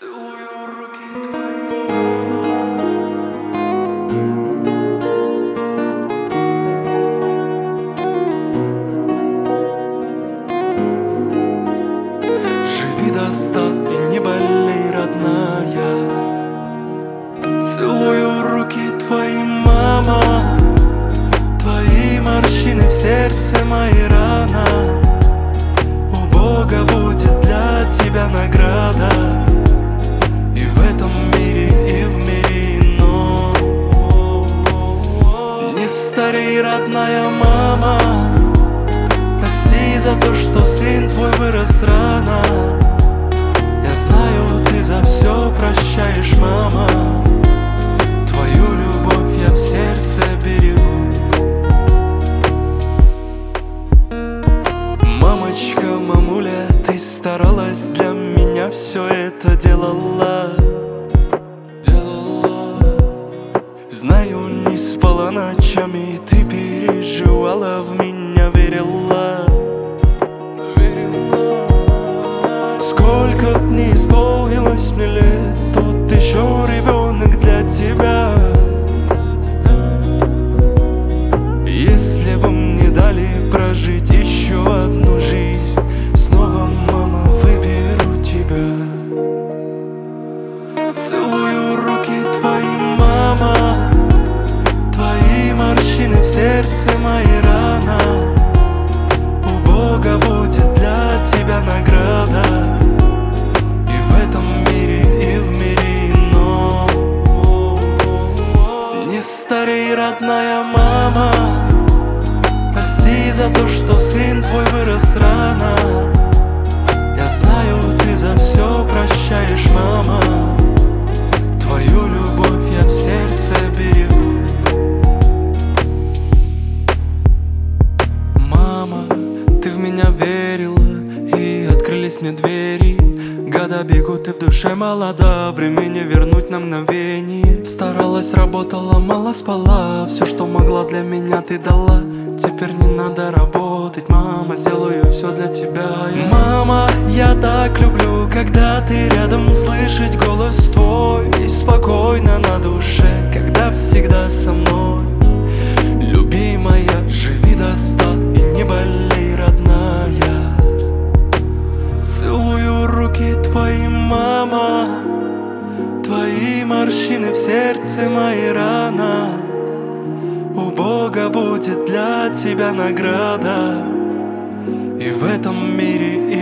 Целую руки твои. Живи до 100 и не болей, родная. Целую руки твои, мама. Твои морщины в сердце, мои раны. У Бога будет для тебя награда. И в этом мире, и в мире ином. Не старей, родная мама. Прости за то, что сын твой вырос рано. Я знаю, ты за все прощаешь, мама. Твою любовь я в сердце берегу. Мамочка, мамуля, ты старалась для меня, все это делала. Знаю, не спала ночами, ты переживала, в меня верила. Сколько б не исполнилось мне лет, тот еще ребенок для тебя. Если бы мне дали прожить еще одну жизнь, снова, мама, выберу тебя. Целую руки твои, мама. Твои морщины в сердце, мои раны. У Бога будет для тебя награда. И в этом мире, и в мире ином. Не старей, родная мама. Прости за то, что сын твой вырос рано. Я знаю, ты за все прощаешь, мама. Твою любовь я в сердце берегу. Мама, ты в меня верила, и открылись мне двери. Года бегут, и в душе молода, времени вернуть на мгновение. Старалась, работала, мало спала, все, что могла, для меня ты дала. Теперь не надо работать, мама, сделаю все для тебя. Мама, я так люблю, когда ты рядом, слышать голос твой. И спокойно на душе, когда всегда со мной. Любимая, живи до 100 и не болей, родная. Целую руки твои, мама. Твои морщины в сердце, мои раны. У Бога будет для тебя награда. И в этом мире,